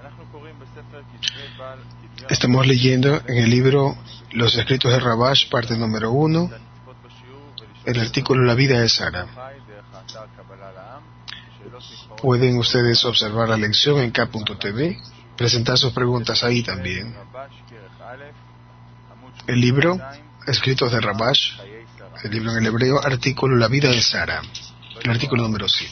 Estamos leyendo en el libro Los Escritos de Rabash, parte número 1, el artículo La vida de Sara. Pueden ustedes observar la lección en K.tv, presentar sus preguntas ahí también. El libro Escritos de Rabash, el libro en el hebreo, artículo La vida de Sara, el artículo número 7.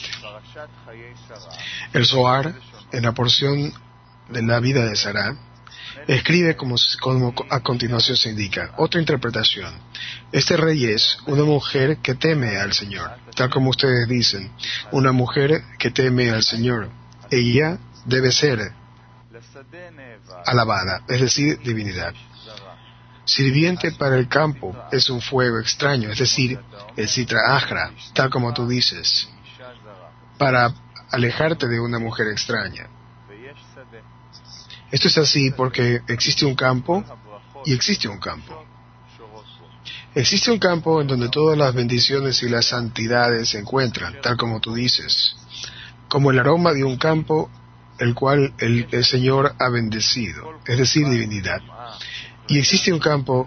El Zohar, en la porción de la vida de Sara, escribe como a continuación se indica. Otra interpretación. Este rey es una mujer que teme al Señor, tal como ustedes dicen, una mujer que teme al Señor. Ella debe ser alabada, es decir, divinidad. Sirviente para el campo es un fuego extraño, es decir, el Sitra Achra, tal como tú dices, para alejarte de una mujer extraña. Esto es así porque existe un campo y existe un campo. Existe un campo en donde todas las bendiciones y las santidades se encuentran, tal como tú dices, como el aroma de un campo el cual el Señor ha bendecido, es decir, divinidad. Y existe un campo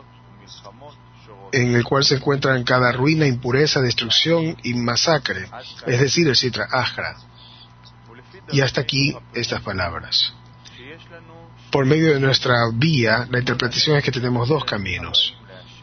en el cual se encuentran cada ruina, impureza, destrucción y masacre, es decir, el Sitra Achra. Y hasta aquí estas palabras. Por medio de nuestra vía, la interpretación es que tenemos dos caminos.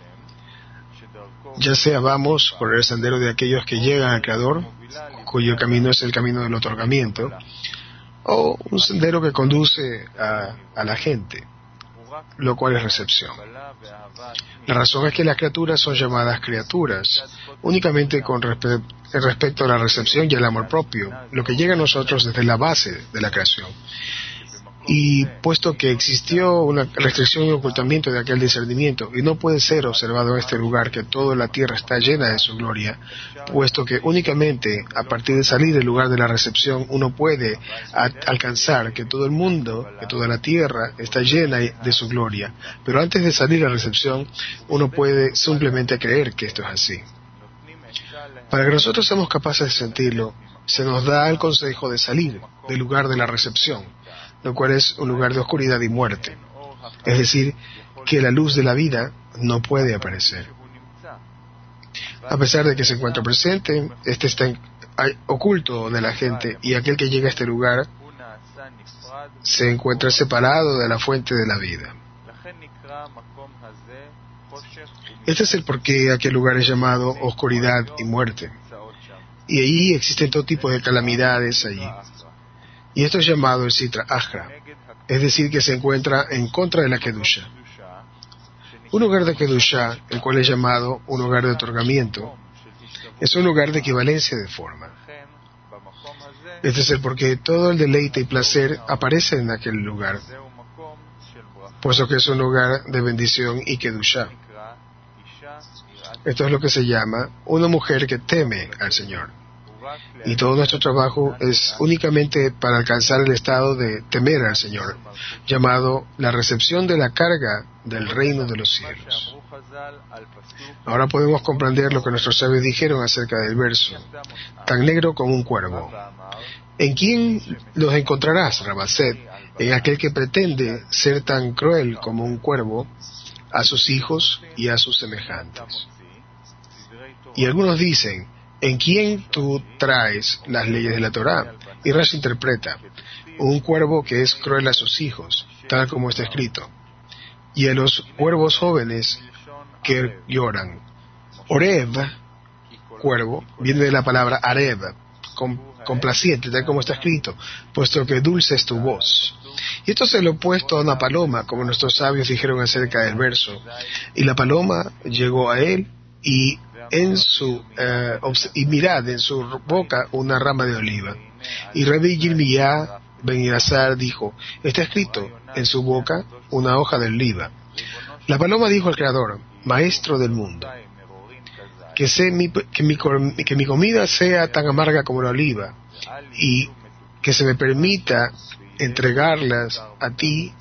Ya sea vamos por el sendero de aquellos que llegan al Creador, cuyo camino es el camino del otorgamiento, o un sendero que conduce a la gente, lo cual es recepción. La razón es que las criaturas son llamadas criaturas únicamente con respecto a la recepción y el amor propio, lo que llega a nosotros desde la base de la creación. Y puesto que existió una restricción y ocultamiento de aquel discernimiento, y no puede ser observado en este lugar que toda la tierra está llena de su gloria, puesto que únicamente a partir de salir del lugar de la recepción uno puede alcanzar que todo el mundo, que toda la tierra está llena de su gloria, pero antes de salir a la recepción uno puede simplemente creer que esto es así. Para que nosotros seamos capaces de sentirlo, se nos da el consejo de salir del lugar de la recepción, lo cual es un lugar de oscuridad y muerte. Es decir, que la luz de la vida no puede aparecer. A pesar de que se encuentra presente, este está oculto de la gente, y aquel que llega a este lugar se encuentra separado de la fuente de la vida. Este es el porqué aquel lugar es llamado oscuridad y muerte. Y ahí existen todo tipo de calamidades allí. Y esto es llamado el Sitra Achra, es decir, que se encuentra en contra de la Kedusha. Un lugar de Kedusha, el cual es llamado un lugar de otorgamiento, es un lugar de equivalencia de forma. Este es el porqué todo el deleite y placer aparece en aquel lugar, puesto que es un lugar de bendición y Kedusha. Esto es lo que se llama una mujer que teme al Señor. Y todo nuestro trabajo es únicamente para alcanzar el estado de temer al Señor, llamado la recepción de la carga del reino de los cielos. Ahora podemos comprender lo que nuestros sabios dijeron acerca del verso, tan negro como un cuervo. ¿En quién los encontrarás, Rabaset? En aquel que pretende ser tan cruel como un cuervo a sus hijos y a sus semejantes. Y algunos dicen, ¿en quién tú traes las leyes de la Torá? Y Rashi interpreta, un cuervo que es cruel a sus hijos, tal como está escrito, y a los cuervos jóvenes que lloran. Oreb, cuervo, viene de la palabra Areb, complaciente, tal como está escrito, puesto que dulce es tu voz. Y esto es lo opuesto a una paloma, como nuestros sabios dijeron acerca del verso. Y la paloma llegó a él y mirad en su boca una rama de oliva. Y Rabbi Yirmiyah ben Elazar dijo, está escrito en su boca una hoja de oliva. La paloma dijo al Creador, Maestro del mundo, que mi comida sea tan amarga como la oliva, y que se me permita entregarlas a ti,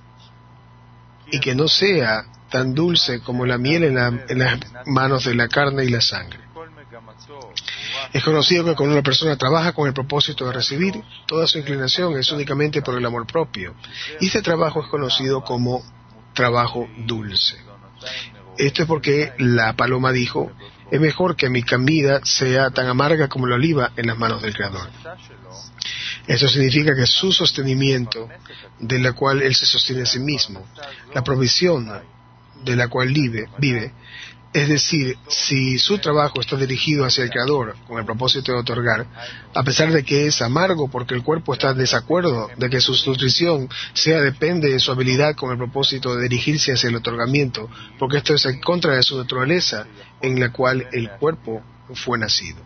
y que no sea tan dulce como la miel en las manos de la carne y la sangre. Es conocido que cuando una persona trabaja con el propósito de recibir, toda su inclinación es únicamente por el amor propio. Y este trabajo es conocido como trabajo dulce. Esto es porque la paloma dijo: es mejor que mi comida sea tan amarga como la oliva en las manos del Creador. Esto significa que su sostenimiento, de la cual él se sostiene a sí mismo, la provisión de la cual vive, es decir, si su trabajo está dirigido hacia el Creador con el propósito de otorgar, a pesar de que es amargo porque el cuerpo está en desacuerdo de que su nutrición depende de su habilidad con el propósito de dirigirse hacia el otorgamiento, porque esto es en contra de su naturaleza en la cual el cuerpo fue nacido.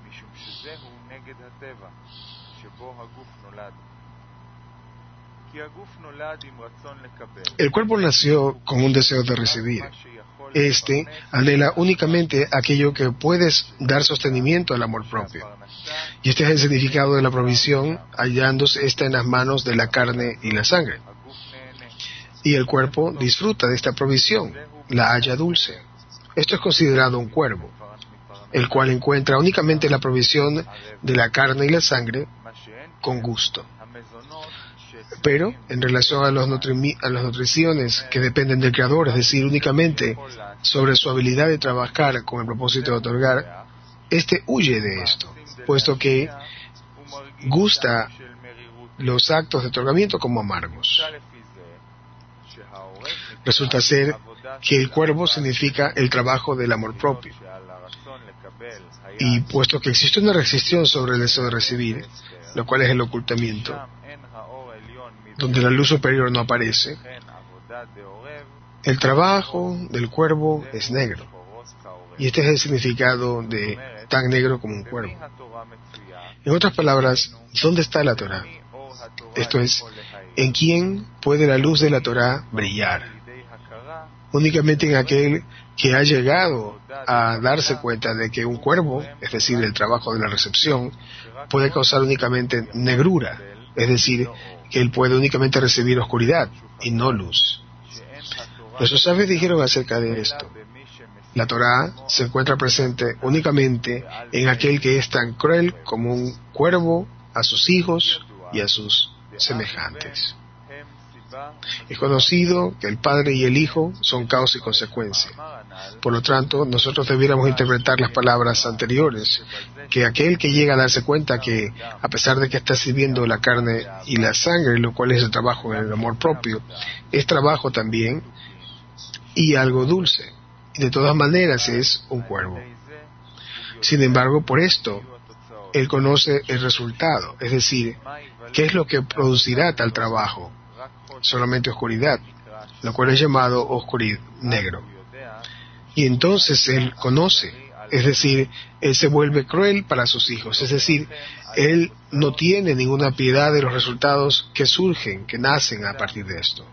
El cuerpo nació con un deseo de recibir. Este anhela únicamente aquello que puedes dar sostenimiento al amor propio. Y este es el significado de la provisión, hallándose esta en las manos de la carne y la sangre. Y el cuerpo disfruta de esta provisión, la halla dulce. Esto es considerado un cuervo, el cual encuentra únicamente la provisión de la carne y la sangre con gusto. Pero, en relación a las nutriciones que dependen del Creador, es decir, únicamente sobre su habilidad de trabajar con el propósito de otorgar, éste huye de esto, puesto que gusta los actos de otorgamiento como amargos. Resulta ser que el cuervo significa el trabajo del amor propio. Y puesto que existe una restricción sobre el deseo de recibir, lo cual es el ocultamiento, donde la luz superior no aparece, el trabajo del cuervo es negro. Y este es el significado de tan negro como un cuervo. En otras palabras, ¿dónde está la Torá? Esto es, ¿en quién puede la luz de la Torá brillar? Únicamente en aquel que ha llegado a darse cuenta de que un cuervo, es decir, el trabajo de la recepción, puede causar únicamente negrura, es decir, que él puede únicamente recibir oscuridad y no luz. Los sabios dijeron acerca de esto: la Torá se encuentra presente únicamente en aquel que es tan cruel como un cuervo a sus hijos y a sus semejantes. Es conocido que el Padre y el Hijo son causa y consecuencia. Por lo tanto, nosotros debiéramos interpretar las palabras anteriores, que aquel que llega a darse cuenta que, a pesar de que está sirviendo la carne y la sangre, lo cual es el trabajo en el amor propio, es trabajo también y algo dulce, y de todas maneras es un cuervo. Sin embargo, por esto, él conoce el resultado, es decir, qué es lo que producirá tal trabajo. Solamente oscuridad, lo cual es llamado oscuridad, negro. Y entonces él conoce, es decir, él se vuelve cruel para sus hijos, es decir, él no tiene ninguna piedad de los resultados que surgen, que nacen a partir de esto.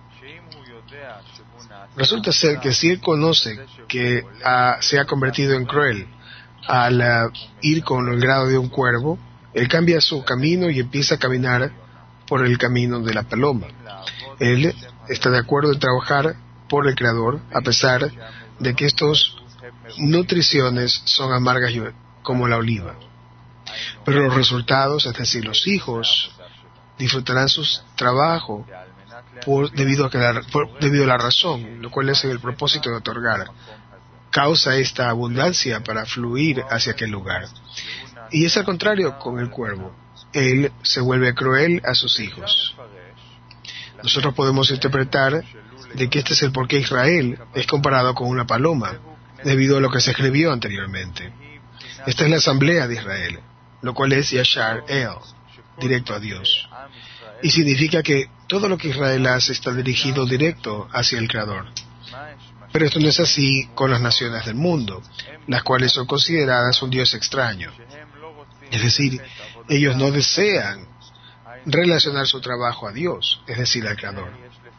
Resulta ser que si él conoce que se ha convertido en cruel al ir con el grado de un cuervo, él cambia su camino y empieza a caminar por el camino de la paloma. Él está de acuerdo en trabajar por el Creador, a pesar de que estas nutriciones son amargas como la oliva. Pero los resultados, es decir, los hijos, disfrutarán su trabajo debido a la razón, lo cual es el propósito de otorgar. Causa esta abundancia para fluir hacia aquel lugar. Y es al contrario con el cuervo. Él se vuelve cruel a sus hijos. Nosotros podemos interpretar de que este es el por qué Israel es comparado con una paloma, debido a lo que se escribió anteriormente. Esta es la asamblea de Israel, lo cual es Yashar El, directo a Dios. Y significa que todo lo que Israel hace está dirigido directo hacia el Creador. Pero esto no es así con las naciones del mundo, las cuales son consideradas un Dios extraño. Es decir, ellos no desean relacionar su trabajo a Dios, es decir, al Creador.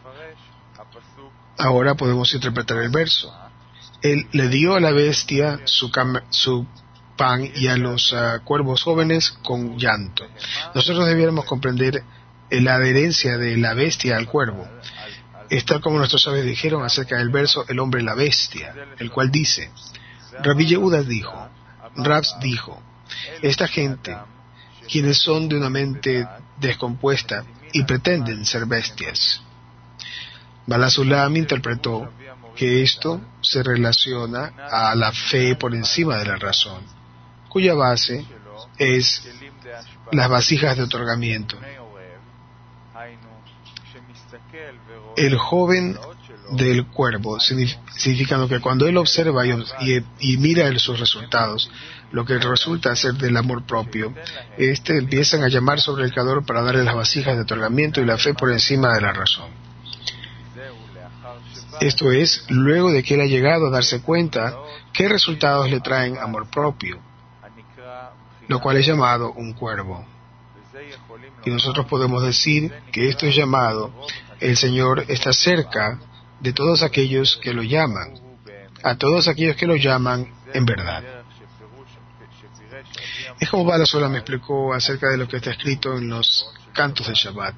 Ahora podemos interpretar el verso. Él le dio a la bestia su pan y a los cuervos jóvenes con llanto. Nosotros debiéramos comprender la adherencia de la bestia al cuervo. Es tal como nuestros sabios dijeron acerca del verso el hombre y la bestia, el cual dice: Rabbi Yehuda dijo: Rav dijo, esta gente, quienes son de una mente descompuesta y pretenden ser bestias. Bala Sulam interpretó que esto se relaciona a la fe por encima de la razón, cuya base es las vasijas de otorgamiento. El joven del cuervo, significando que cuando él observa y mira sus resultados, lo que resulta ser del amor propio, empiezan a llamar sobre el Creador para darle las vasijas de otorgamiento y la fe por encima de la razón. Esto es, luego de que él ha llegado a darse cuenta qué resultados le traen amor propio, lo cual es llamado un cuervo. Y nosotros podemos decir que esto es llamado, el Señor está cerca de todos aquellos que lo llaman, a todos aquellos que lo llaman en verdad. Es como Bala Sola me explicó acerca de lo que está escrito en los cantos de Shabbat.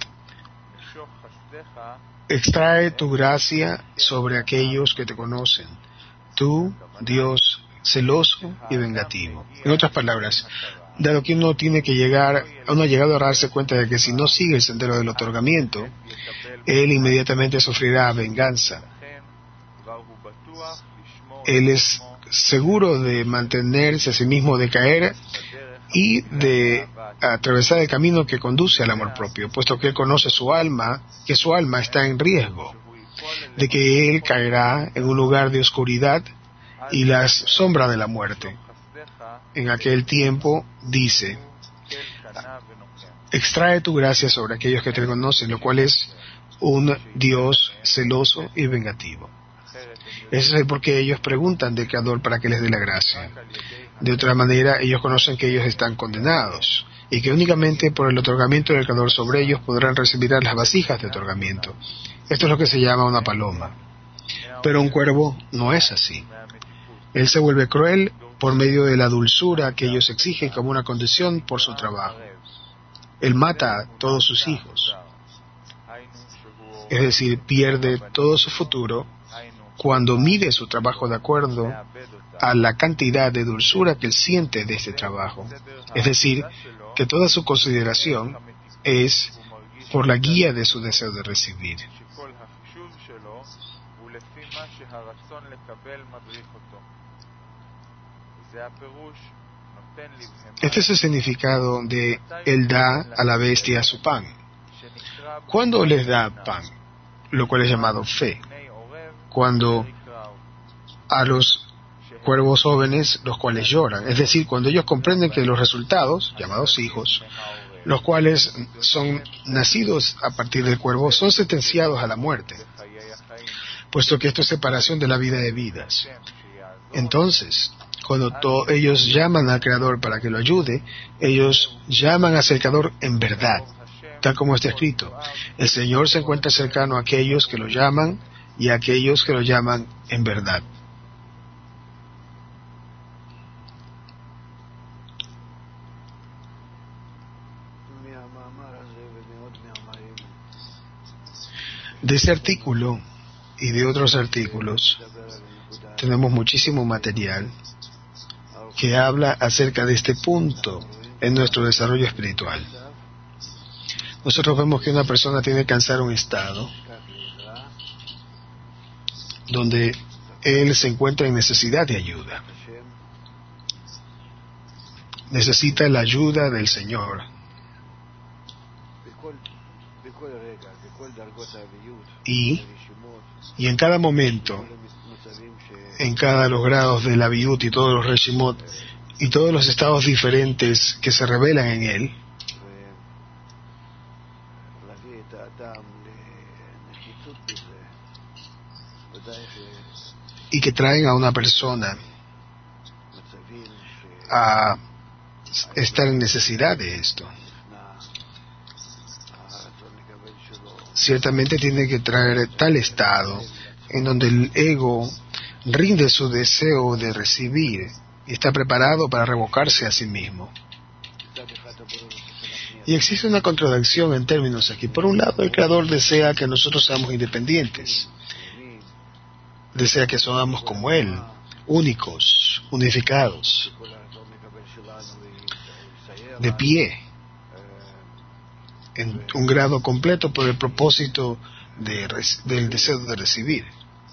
Extrae tu gracia sobre aquellos que te conocen, tú, Dios, celoso y vengativo. En otras palabras, dado que uno ha llegado a darse cuenta de que si no sigue el sendero del otorgamiento, él inmediatamente sufrirá venganza. Él es seguro de mantenerse a sí mismo, de caer y de atravesar el camino que conduce al amor propio, puesto que él conoce su alma, que su alma está en riesgo, de que él caerá en un lugar de oscuridad y la sombra de la muerte. En aquel tiempo dice, extrae tu gracia sobre aquellos que te conocen, lo cual es un Dios celoso y vengativo. Ese es el por qué ellos preguntan del Creador para que les dé la gracia. De otra manera, ellos conocen que ellos están condenados y que únicamente por el otorgamiento del Creador sobre ellos podrán recibir las vasijas de otorgamiento. Esto es lo que se llama una paloma. Pero un cuervo no es así. Él se vuelve cruel por medio de la dulzura que ellos exigen como una condición por su trabajo. Él mata a todos sus hijos. Es decir, pierde todo su futuro cuando mide su trabajo de acuerdo a la cantidad de dulzura que él siente de este trabajo. Es decir, que toda su consideración es por la guía de su deseo de recibir. Este es el significado de él da a la bestia su pan. ¿Cuándo les da pan? Lo cual es llamado fe. Cuando a los cuervos jóvenes, los cuales lloran, es decir, cuando ellos comprenden que los resultados, llamados hijos, los cuales son nacidos a partir del cuervo, son sentenciados a la muerte, puesto que esto es separación de la vida de vidas. Entonces, cuando ellos llaman al Creador para que lo ayude, ellos llaman al Creador en verdad, tal como está escrito. El Señor se encuentra cercano a aquellos que lo llaman y a aquellos que lo llaman en verdad. De ese artículo y de otros artículos tenemos muchísimo material que habla acerca de este punto en nuestro desarrollo espiritual. Nosotros vemos que una persona tiene que alcanzar un estado donde él se encuentra en necesidad de ayuda. Necesita la ayuda del Señor. Y en cada momento, en cada los grados de la Viut y todos los Reshimot y todos los estados diferentes que se revelan en él, y que traen a una persona a estar en necesidad de esto. Ciertamente tiene que traer tal estado en donde el ego rinde su deseo de recibir y está preparado para revocarse a sí mismo. Y existe una contradicción en términos aquí. Por un lado, el Creador desea que nosotros seamos independientes. Desea que seamos como Él, únicos, unificados. de pie en un grado completo por el propósito del deseo de recibir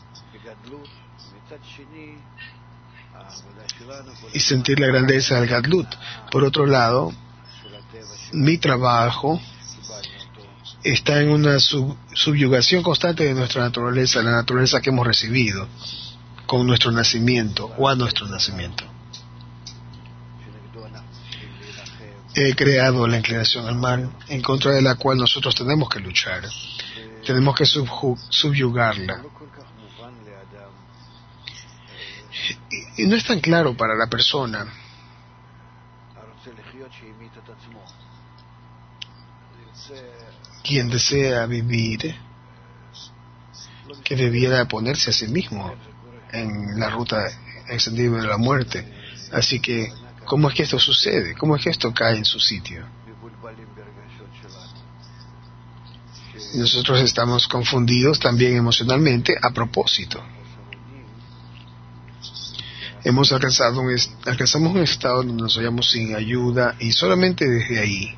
y sentir la grandeza del Gadlut. Por otro lado, mi trabajo está en una subyugación constante de nuestra naturaleza, la naturaleza que hemos recibido con nuestro nacimiento o a nuestro nacimiento. He creado la inclinación al mal, en contra de la cual nosotros tenemos que luchar. Tenemos que subyugarla. Y no es tan claro para la persona quien desea vivir que debiera ponerse a sí mismo en la ruta extendida de la muerte. Así que, ¿cómo es que esto sucede? ¿Cómo es que esto cae en su sitio? Nosotros estamos confundidos también emocionalmente a propósito. Alcanzamos un estado donde nos hallamos sin ayuda y solamente desde ahí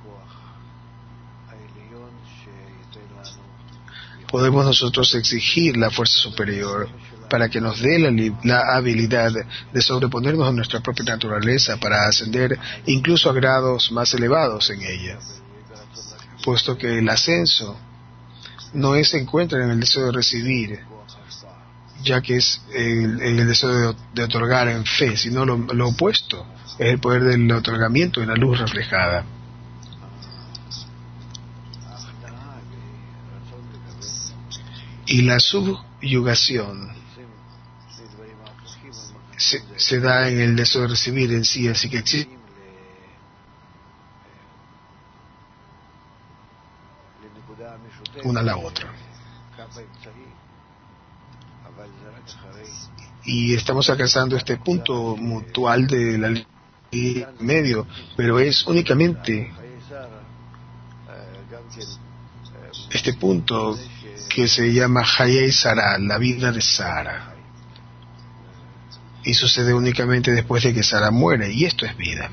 podemos nosotros exigir la fuerza superior para que nos dé la habilidad de sobreponernos a nuestra propia naturaleza para ascender incluso a grados más elevados en ella, puesto que el ascenso no se encuentra en el deseo de recibir, ya que es el deseo de otorgar en fe, sino lo opuesto, es el poder del otorgamiento en la luz reflejada. Y la subyugación se da en el deseo de recibir en sí, así que existe una a la otra. Y estamos alcanzando este punto mutual de la línea medio, pero es únicamente este punto que se llama Hayei Sara, la vida de Sara. Y sucede únicamente después de que Sara muere, y esto es vida.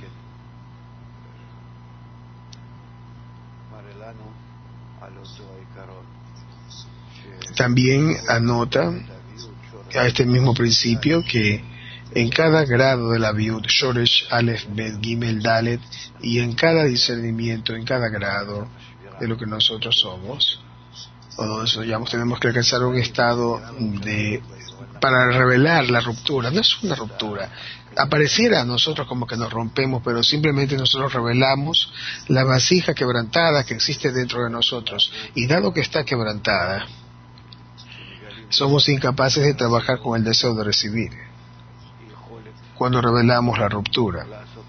También anota a este mismo principio que en cada grado de la Viud, Shoresh, Aleph, Bet, Gimel, Dalet, y en cada discernimiento, en cada grado de lo que nosotros somos, o nosotros tenemos que alcanzar un estado para revelar la ruptura. No es una ruptura. Apareciera a nosotros como que nos rompemos, pero simplemente nosotros revelamos la vasija quebrantada que existe dentro de nosotros. Y dado que está quebrantada, somos incapaces de trabajar con el deseo de recibir. Cuando revelamos la ruptura,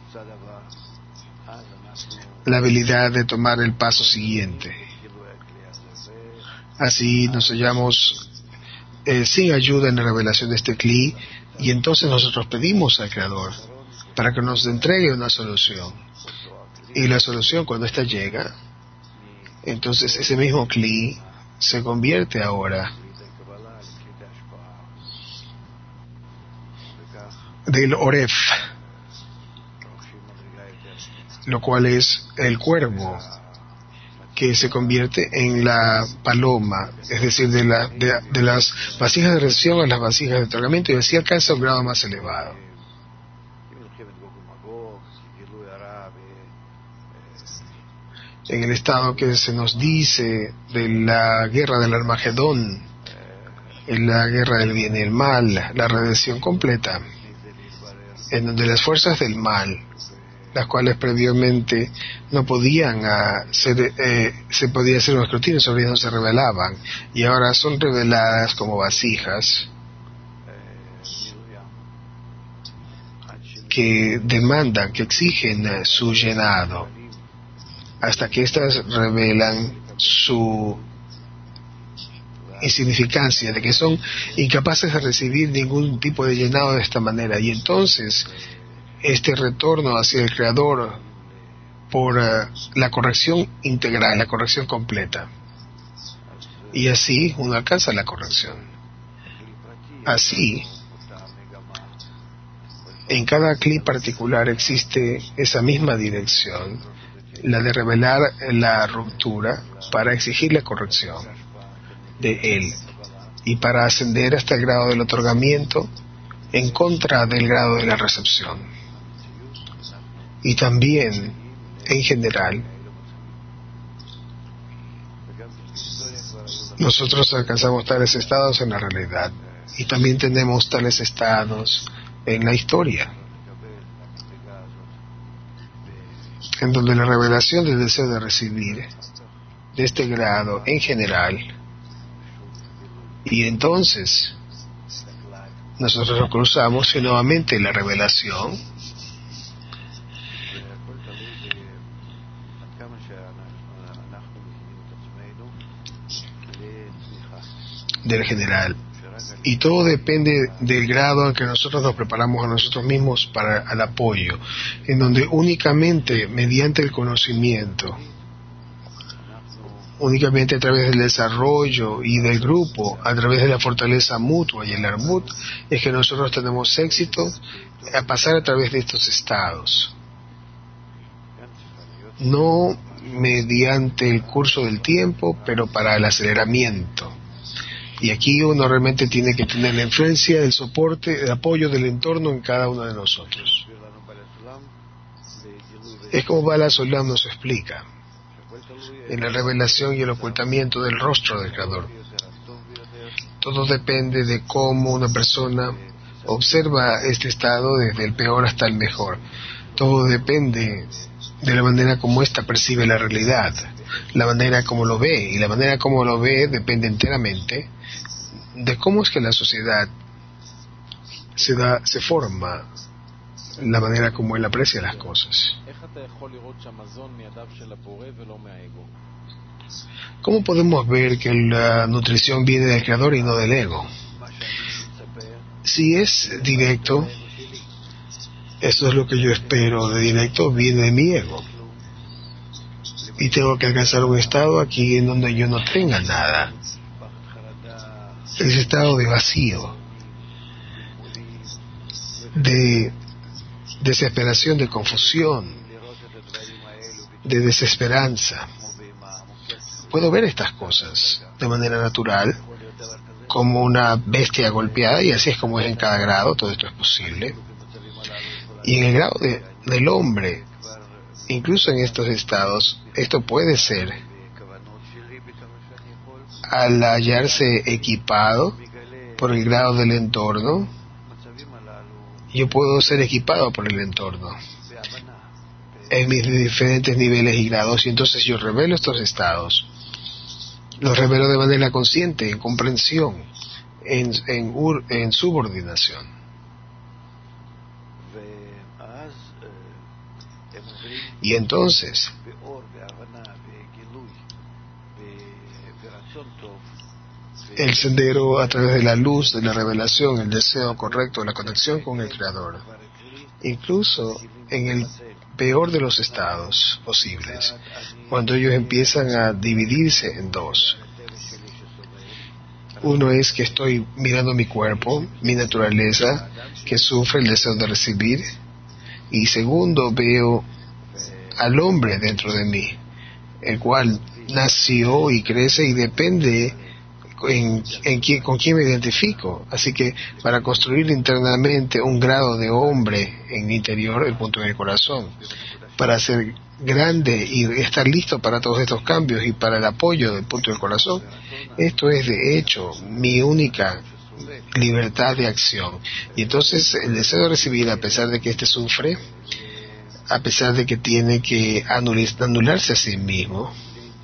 la habilidad de tomar el paso siguiente. Así nos hallamos sin ayuda en la revelación de este Kli, y entonces nosotros pedimos al Creador para que nos entregue una solución. Y la solución, cuando ésta llega, entonces ese mismo Kli se convierte ahora del Oref, lo cual es el cuervo, que se convierte en la paloma, es decir, de las vasijas de recepción a las vasijas de otorgamiento, y así alcanza un grado más elevado. En el estado que se nos dice de la guerra del Armagedón, en la guerra del bien y el mal, la redención completa, en donde las fuerzas del mal, las cuales previamente no podían se podía hacer un escrutinio sobre ellas, no se revelaban, y ahora son reveladas como vasijas que demandan, que exigen su llenado, hasta que éstas revelan su insignificancia, de que son incapaces de recibir ningún tipo de llenado de esta manera, y entonces este retorno hacia el Creador por la corrección integral, la corrección completa, y así uno alcanza la corrección. Así En cada clip particular existe esa misma dirección, la de revelar la ruptura para exigir la corrección de él y para ascender hasta el grado del otorgamiento en contra del grado de la recepción. Y también, en general, nosotros alcanzamos tales estados en la realidad y también tenemos tales estados en la historia, en donde la revelación del deseo de recibir de este grado en general, y entonces nosotros lo cruzamos y nuevamente la revelación del general. Y todo depende del grado en que nosotros nos preparamos a nosotros mismos para el apoyo, en donde únicamente mediante el conocimiento, únicamente a través del desarrollo y del grupo, a través de la fortaleza mutua y el arbut, es que nosotros tenemos éxito a pasar a través de estos estados. No mediante el curso del tiempo, pero para el aceleramiento. Y aquí uno realmente tiene que tener la influencia, el soporte, el apoyo del entorno en cada uno de nosotros. Es como Bala Solam nos explica, en la revelación y el ocultamiento del rostro del Creador. Todo depende de cómo una persona observa este estado desde el peor hasta el mejor. Todo depende de la manera como ésta percibe la realidad, la manera como lo ve, y la manera como lo ve depende enteramente de cómo es que la sociedad se forma, la manera como él aprecia las cosas. ¿Cómo podemos ver que la nutrición viene del Creador y no del ego? Si es directo, eso es lo que yo espero de directo, viene de mi ego. Y tengo que alcanzar un estado aquí en donde yo no tenga nada. Ese estado de vacío, de desesperación, de confusión, de desesperanza. Puedo ver estas cosas de manera natural, como una bestia golpeada, y así es como es en cada grado, todo esto es posible. Y en el grado del hombre, incluso en estos estados, esto puede ser, al hallarse equipado por el grado del entorno, yo puedo ser equipado por el entorno en mis diferentes niveles y grados, y entonces yo revelo estos estados. Los revelo de manera consciente, en comprensión, en subordinación. Y entonces, el sendero a través de la luz, de la revelación, el deseo correcto, la conexión con el Creador, incluso en el peor de los estados posibles, cuando ellos empiezan a dividirse en dos. Uno es que estoy mirando mi cuerpo, mi naturaleza, que sufre el deseo de recibir, y segundo, veo al hombre dentro de mí, el cual nació y crece y depende con quién me identifico. Así que para construir internamente un grado de hombre en mi interior, el punto del corazón, para ser grande y estar listo para todos estos cambios y para el apoyo del punto del corazón, esto es de hecho mi única libertad de acción. Y entonces el deseo de recibir, a pesar de que éste sufre, a pesar de que tiene que anularse a sí mismo,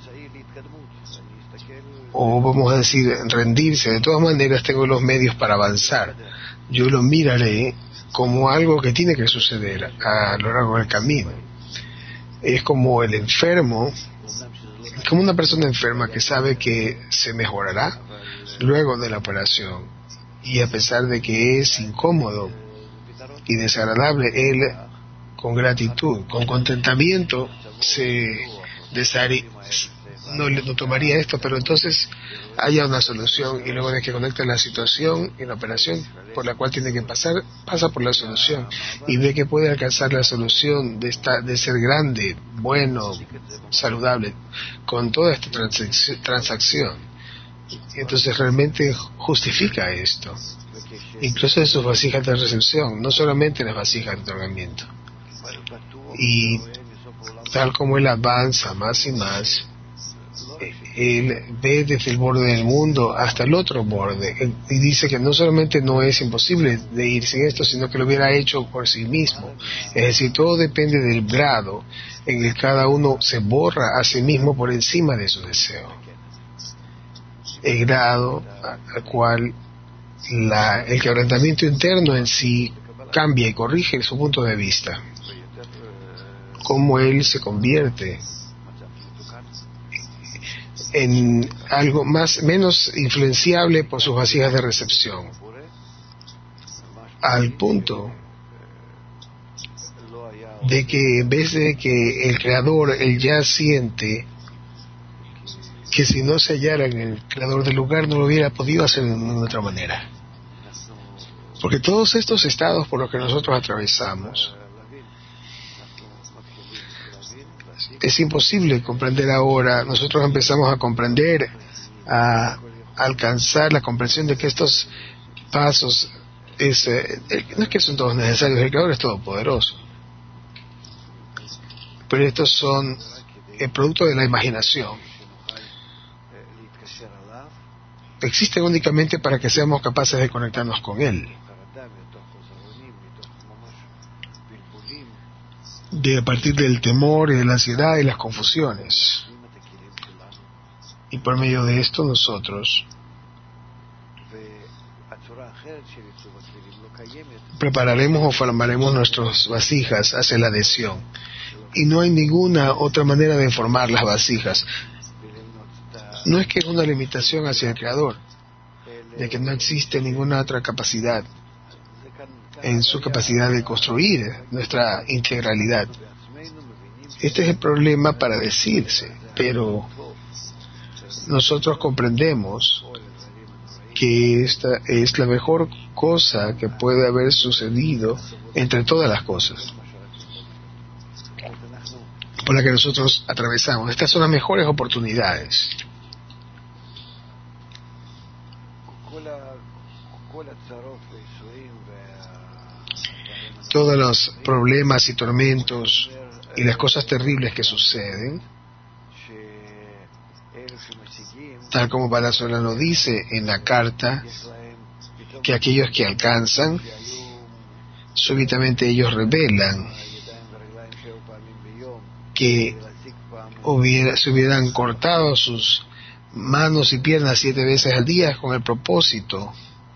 o vamos a decir rendirse, de todas maneras tengo los medios para avanzar. Yo lo miraré como algo que tiene que suceder a lo largo del camino. Es como el enfermo, como una persona enferma que sabe que se mejorará luego de la operación, y a pesar de que es incómodo y desagradable, él con gratitud, con contentamiento se no tomaría esto, pero entonces haya una solución, y luego de que conecta la situación y la operación por la cual tiene que pasar, pasa por la solución y ve que puede alcanzar la solución de ser grande, bueno, saludable con toda esta transacción. Y entonces realmente justifica esto, incluso en sus vasijas de recepción, no solamente en las vasijas de otorgamiento. Y tal como él avanza más y más, él ve desde el borde del mundo hasta el otro borde, y dice que no solamente no es imposible de ir sin esto, sino que lo hubiera hecho por sí mismo. Es decir, todo depende del grado en el que cada uno se borra a sí mismo por encima de su deseo, el grado al cual el quebrantamiento interno en sí cambia y corrige su punto de vista, cómo él se convierte en algo menos influenciable por sus vasijas de recepción, al punto de que en vez de que el creador, él ya siente que si no se hallara en el creador del lugar no lo hubiera podido hacer de ninguna otra manera, porque todos estos estados por los que nosotros atravesamos es imposible comprender ahora. Nosotros empezamos a comprender, a alcanzar la comprensión de que estos pasos no es que son todos necesarios, el creador es todopoderoso, pero estos son el producto de la imaginación, existen únicamente para que seamos capaces de conectarnos con él, a partir del temor y de la ansiedad y las confusiones. Y por medio de esto nosotros prepararemos o formaremos nuestras vasijas hacia la adhesión. Y no hay ninguna otra manera de formar las vasijas. No es que es una limitación hacia el Creador, de que no existe ninguna otra capacidad en su capacidad de construir nuestra integralidad. Este es el problema para decirse, pero nosotros comprendemos que esta es la mejor cosa que puede haber sucedido entre todas las cosas por la que nosotros atravesamos. Estas son las mejores oportunidades. Todos los problemas y tormentos y las cosas terribles que suceden, tal como Balasolano dice en la carta, que aquellos que alcanzan, súbitamente ellos revelan que se hubieran cortado sus manos y piernas 7 veces al día con el propósito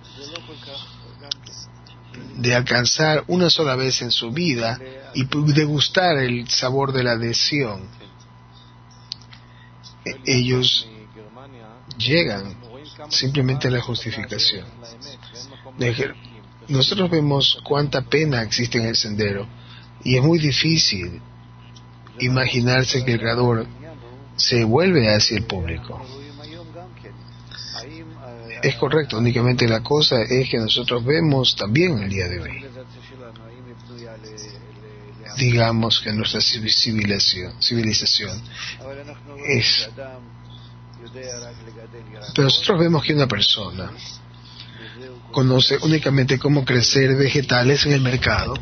de alcanzar una sola vez en su vida y degustar el sabor de la adhesión. Ellos llegan simplemente a la justificación. Nosotros vemos cuánta pena existe en el sendero y es muy difícil imaginarse que el Creador se vuelve hacia el público. Es correcto, únicamente la cosa es que nosotros vemos también el día de hoy, digamos que nuestra civilización es, pero nosotros vemos que una persona conoce únicamente cómo crecer vegetales en el mercado,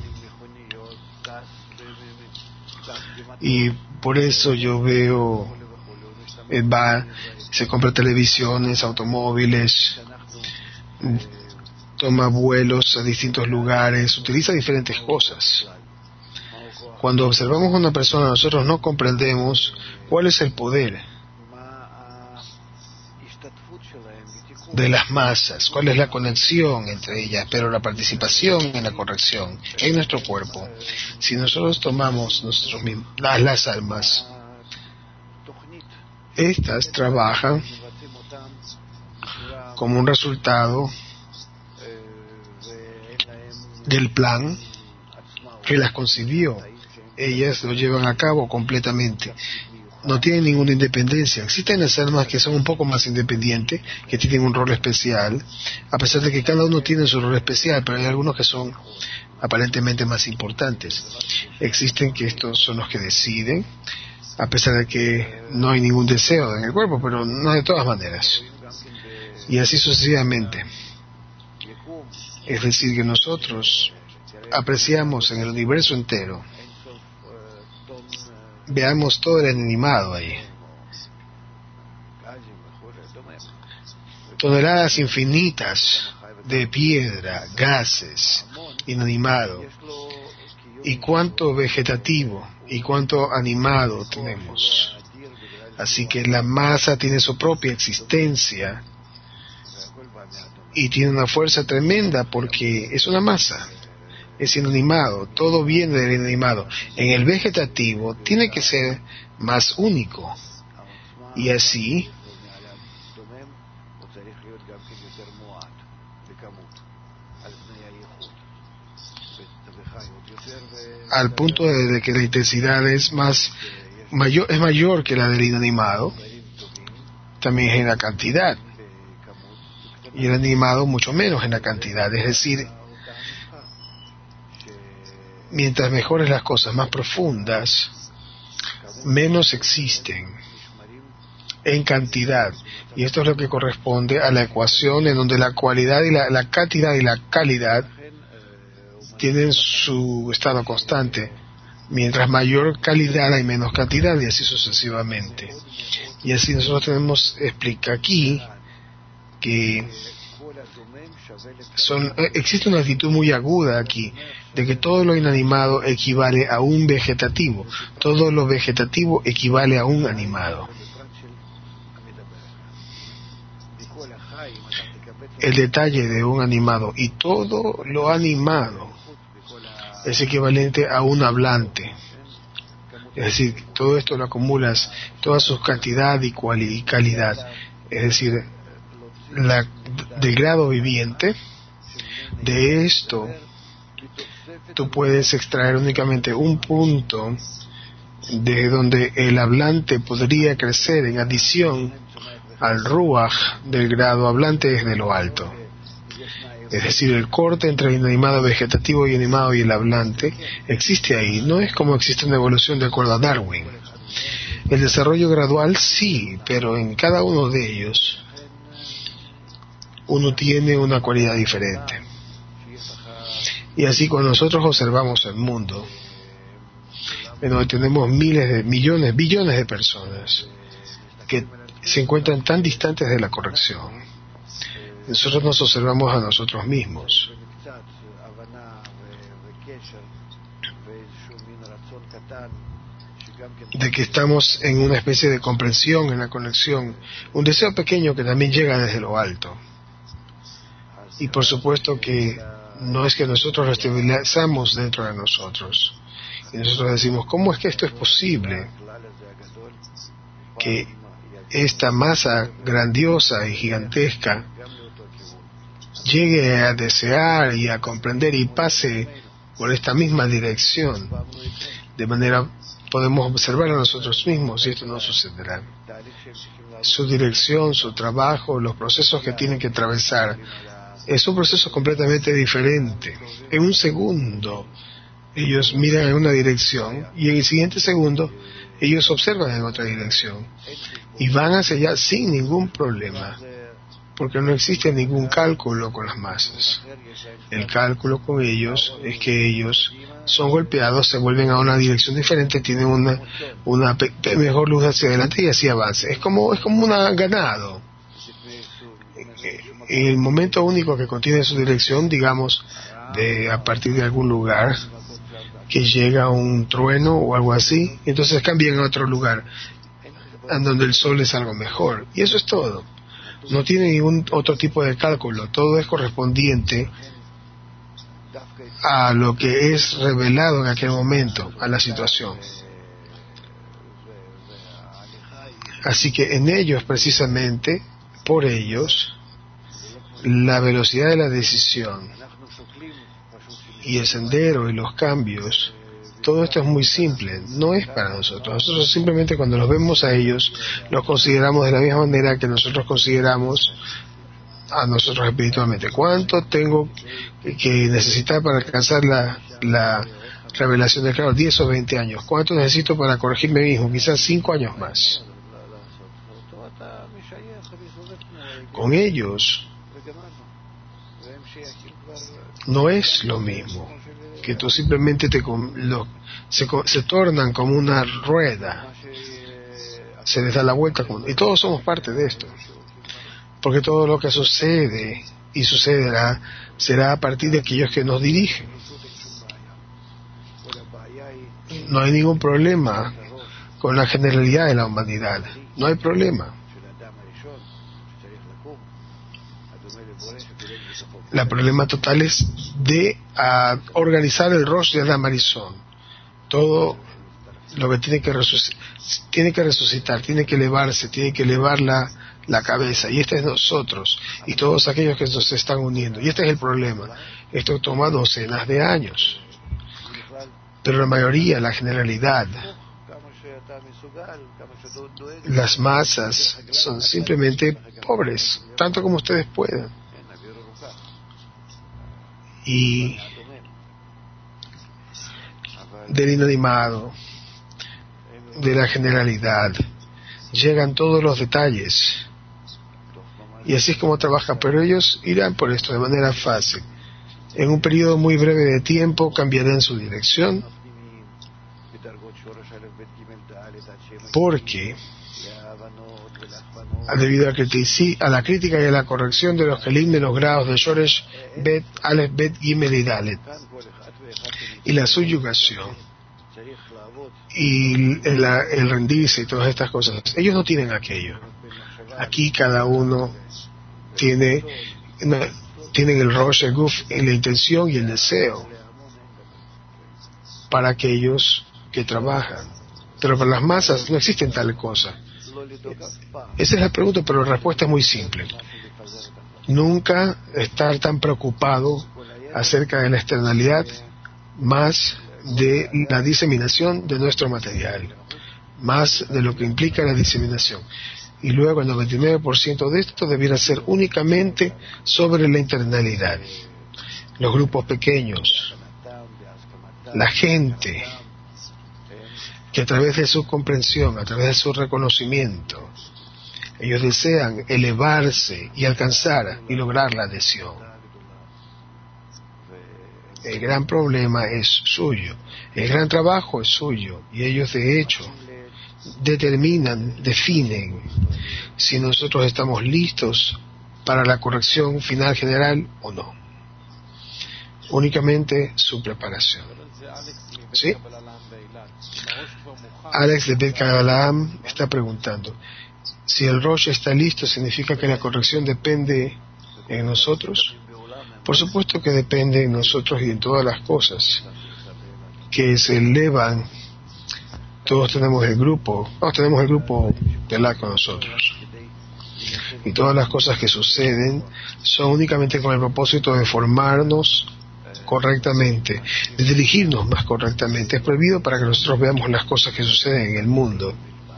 y por eso yo veo, se compra televisiones, automóviles, toma vuelos a distintos lugares, utiliza diferentes cosas. Cuando observamos a una persona, nosotros no comprendemos cuál es el poder de las masas, cuál es la conexión entre ellas, pero la participación en la corrección en nuestro cuerpo. Si nosotros tomamos nosotros mismos, las almas, estas trabajan como un resultado del plan que las concibió. Ellas lo llevan a cabo completamente no tienen ninguna independencia. Existen las almas que son un poco más independientes, que tienen un rol especial, a pesar de que cada uno tiene su rol especial, pero hay algunos que son aparentemente más importantes. Existen que estos son los que deciden, a pesar de que no hay ningún deseo en el cuerpo, pero no de todas maneras. Y así sucesivamente. Es decir, que nosotros apreciamos en el universo entero, veamos todo el inanimado ahí, toneladas infinitas de piedra, gases, inanimado, y cuánto vegetativo y cuánto animado tenemos. Así que la masa tiene su propia existencia y tiene una fuerza tremenda porque es una masa, es inanimado, todo viene del inanimado. En el vegetativo tiene que ser más único, y así al punto de que la intensidad es mayor que la del inanimado, también es en la cantidad, y el animado mucho menos en la cantidad. Es decir, mientras mejores las cosas más profundas, menos existen en cantidad, y esto es lo que corresponde a la ecuación en donde la cualidad y la cantidad y la calidad tienen su estado constante. Mientras mayor calidad hay menos cantidad, y así sucesivamente. Y así nosotros explica aquí que existe una actitud muy aguda aquí, de que todo lo inanimado equivale a un vegetativo, todo lo vegetativo equivale a un animado. El detalle de un animado y todo lo animado es equivalente a un hablante. Es decir, todo esto lo acumulas, toda su cantidad y calidad. Es decir, del grado viviente, de esto tú puedes extraer únicamente un punto de donde el hablante podría crecer en adición al ruaj del grado hablante desde lo alto. Es decir, el corte entre el inanimado vegetativo y animado y el hablante existe ahí. No es como existe una evolución de acuerdo a Darwin. El desarrollo gradual sí, pero en cada uno de ellos uno tiene una cualidad diferente. Y así cuando nosotros observamos el mundo, en donde tenemos millones, billones de personas que se encuentran tan distantes de la corrección, nosotros nos observamos a nosotros mismos. De que estamos en una especie de comprensión, en la conexión, un deseo pequeño que también llega desde lo alto. Y por supuesto que no es que nosotros lo estabilizamos dentro de nosotros. Y nosotros decimos, ¿cómo es que esto es posible? Que esta masa grandiosa y gigantesca llegue a desear y a comprender y pase por esta misma dirección. De manera podemos observar a nosotros mismos y esto no sucederá. Su dirección, su trabajo, los procesos que tienen que atravesar es un proceso completamente diferente. En un segundo ellos miran en una dirección y en el siguiente segundo ellos observan en otra dirección y van hacia allá sin ningún problema, porque no existe ningún cálculo con las masas. El cálculo con ellos es que ellos son golpeados, se vuelven a una dirección diferente, tienen una mejor luz hacia adelante y así avanza. Es como un ganado. En el momento único que contiene su dirección, digamos, a partir de algún lugar, que llega un trueno o algo así, entonces cambian a otro lugar, en donde el sol es algo mejor. Y eso es todo. No tiene ningún otro tipo de cálculo, todo es correspondiente a lo que es revelado en aquel momento, a la situación. Así que en ellos, precisamente, por ellos, la velocidad de la decisión y el sendero y los cambios Todo esto es muy simple, no es para nosotros. Nosotros simplemente cuando los vemos a ellos, los consideramos de la misma manera que nosotros consideramos a nosotros espiritualmente. ¿Cuánto tengo que necesitar para alcanzar la revelación del Creador? 10 o 20 años. ¿Cuánto necesito para corregirme mismo? Quizás 5 años más. Con ellos no es lo mismo, que tú simplemente se tornan como una rueda, se les da la vuelta, y todos somos parte de esto, porque todo lo que sucede y sucederá será a partir de aquellos que nos dirigen. No hay ningún problema con la generalidad de la humanidad, no hay problema. El problema total es de organizar el Rosh de Adam Arizón. Todo lo que tiene que resucitar, tiene que elevarse, tiene que elevar la cabeza. Y este es nosotros y todos aquellos que nos están uniendo. Y este es el problema. Esto toma docenas de años. Pero la mayoría, la generalidad, las masas son simplemente pobres, tanto como ustedes puedan. Y del inanimado, de la generalidad, llegan todos los detalles. Y así es como trabaja, pero ellos irán por esto de manera fácil. En un periodo muy breve de tiempo cambiarán su dirección, porque debido a la crítica y a la corrección de los kelim de los grados de Shoresh, Bet, Aleph, Bet, Gimel y Dalet, y la subyugación y el rendirse y todas estas cosas, ellos no tienen aquello. Aquí cada uno tienen el Rosh, el Guf, y la intención y el deseo para aquellos que trabajan, pero para las masas no existen tal cosa. Esa es la pregunta, pero la respuesta es muy simple. Nunca estar tan preocupado acerca de la externalidad, más de la diseminación de nuestro material, más de lo que implica la diseminación. Y luego el 99% de esto debiera ser únicamente sobre la internalidad. Los grupos pequeños, la gente que a través de su comprensión, a través de su reconocimiento, ellos desean elevarse y alcanzar y lograr la adhesión. El gran problema es suyo, el gran trabajo es suyo, y ellos de hecho definen si nosotros estamos listos para la corrección final general o no. Únicamente su preparación. ¿Sí? Alex de Bet Kagalam está preguntando, si el Rosh está listo, ¿significa que la corrección depende en nosotros? Por supuesto que depende en nosotros y en todas las cosas que se elevan. Todos tenemos el grupo de Allah con nosotros. Y todas las cosas que suceden son únicamente con el propósito de formarnos correctamente, de dirigirnos más correctamente. Es prohibido para que nosotros veamos las cosas que suceden en el mundo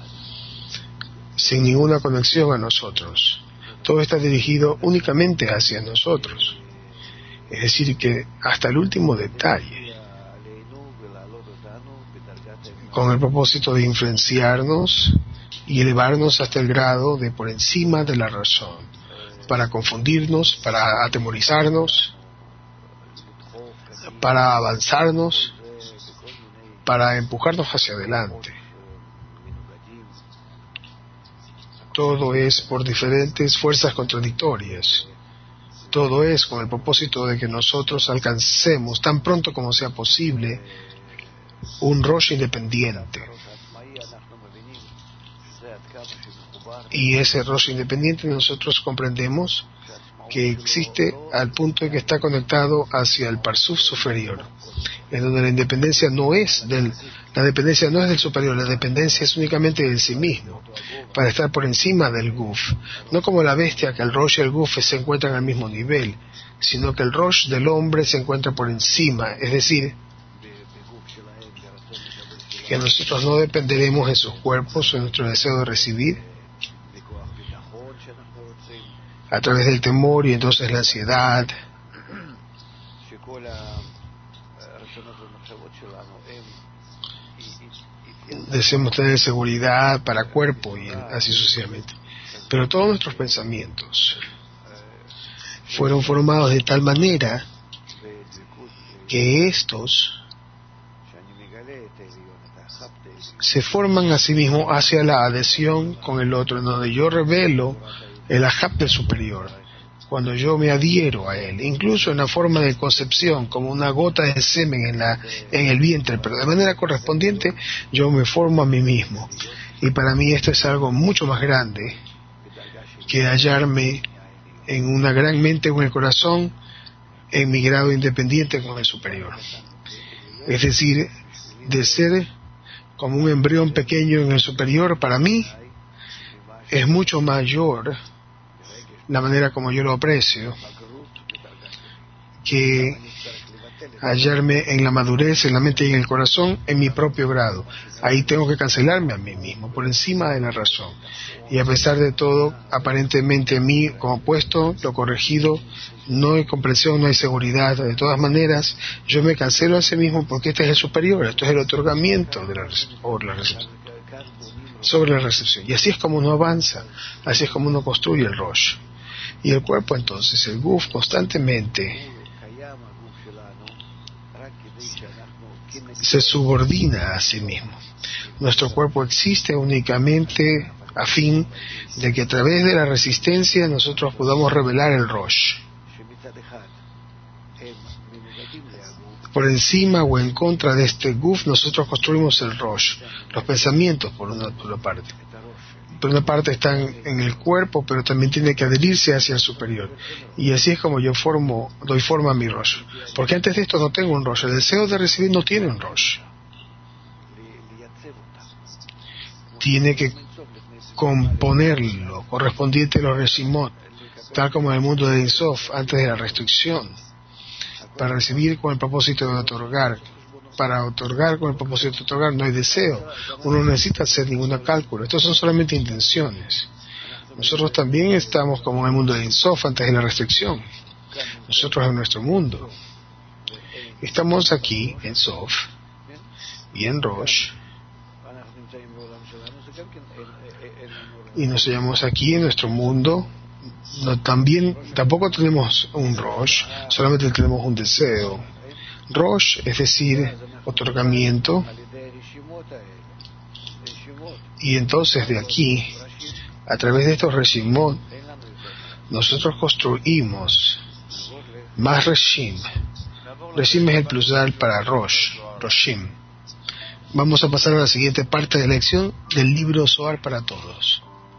sin ninguna conexión a nosotros. Todo está dirigido únicamente hacia nosotros. Es decir, que hasta el último detalle, con el propósito de influenciarnos y elevarnos hasta el grado de por encima de la razón, para confundirnos, para atemorizarnos, para avanzarnos, para empujarnos hacia adelante. Todo es por diferentes fuerzas contradictorias. Todo es con el propósito de que nosotros alcancemos tan pronto como sea posible un Rosh independiente. Y ese Rosh independiente nosotros comprendemos que existe al punto de que está conectado hacia el Parsuf superior, en donde la dependencia no es del superior, la dependencia es únicamente de sí mismo, para estar por encima del Guf, no como la bestia, que el Rosh y el Guf se encuentran al mismo nivel, sino que el Rosh del hombre se encuentra por encima, es decir, que nosotros no dependeremos de sus cuerpos o de nuestro deseo de recibir a través del temor y entonces la ansiedad. Deseamos tener seguridad para cuerpo y así sucesivamente. Pero todos nuestros pensamientos fueron formados de tal manera que estos se forman a sí mismos hacia la adhesión con el otro, en donde yo revelo el ahab del superior, cuando yo me adhiero a él, incluso en la forma de concepción, como una gota de semen en el vientre, pero de manera correspondiente yo me formo a mí mismo. Y para mí esto es algo mucho más grande que hallarme en una gran mente o en el corazón en mi grado independiente con el superior. Es decir, de ser como un embrión pequeño en el superior, para mí es mucho mayor la manera como yo lo aprecio que hallarme en la madurez, en la mente y en el corazón en mi propio grado. Ahí tengo que cancelarme a mí mismo, por encima de la razón. Y a pesar de todo, aparentemente en mí, como puesto, lo corregido, no hay comprensión, no hay seguridad. De todas maneras, yo me cancelo a sí mismo porque este es el superior, esto es el otorgamiento de la recepción, sobre la recepción. Y así es como uno avanza, así es como uno construye el Rosh. Y el cuerpo entonces, el Guf, constantemente se subordina a sí mismo. Nuestro cuerpo existe únicamente a fin de que a través de la resistencia nosotros podamos revelar el Rosh. Por encima o en contra de este Guf nosotros construimos el Rosh, los pensamientos por una parte. Por una parte están en el cuerpo, pero también tiene que adherirse hacia el superior. Y así es como yo doy forma a mi Rosh. Porque antes de esto no tengo un Rosh. El deseo de recibir no tiene un Rosh. Tiene que componerlo, correspondiente a los Reshimot, tal como en el mundo de Ein Sof, antes de la restricción, para recibir con el propósito de otorgar. Para otorgar con el propósito de otorgar no hay deseo. Uno no necesita hacer ningún cálculo. Estos son solamente intenciones. Nosotros también estamos como en el mundo de Ein Sof antes de la restricción. Nosotros en nuestro mundo. Estamos aquí en Sof y en Rosh. Y nos hallamos aquí en nuestro mundo. Tampoco tenemos un Rosh, solamente tenemos un deseo. Rosh, es decir, otorgamiento, y entonces de aquí, a través de estos Reshimot, nosotros construimos más Reshim. Reshim es el plural para Rosh, Roshim. Vamos a pasar a la siguiente parte de la lección del libro Zohar para todos.